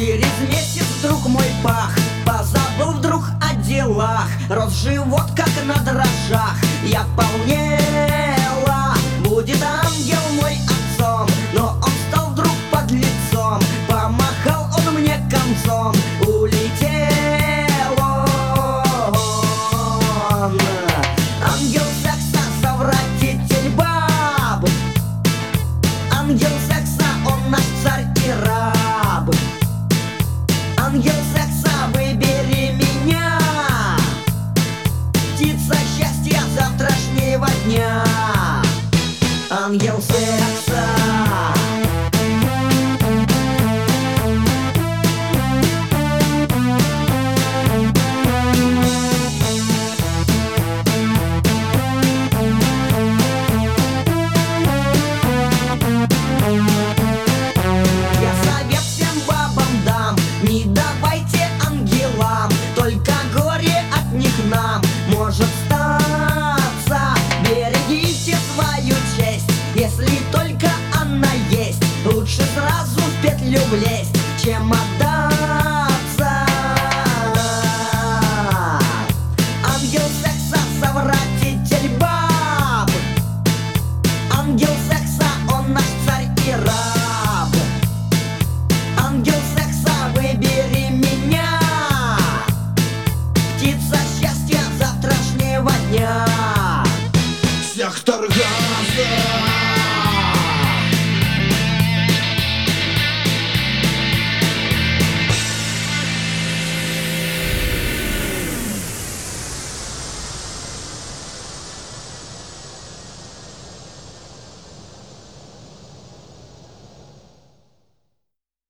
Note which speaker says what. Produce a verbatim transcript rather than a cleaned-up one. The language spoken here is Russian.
Speaker 1: Через месяц вдруг мой пах позабыл вдруг о делах. Рос живот, как на дрожжах. Я полнела, будет ангел мой отцом. Но он стал вдруг подлецом. Помахал он мне концом. Улетел он. Ангел секса, совратитель баб. Ангел секса, он наш царь и раб. Ангел секса, выбери меня. Птица счастья завтрашнего дня. Ангел секса. Я совет всем бабам дам: не давайте ангелам, только горе от них нам может статься. Берегите свою честь, если только она есть. Лучше сразу в петлю влезть, чем отдать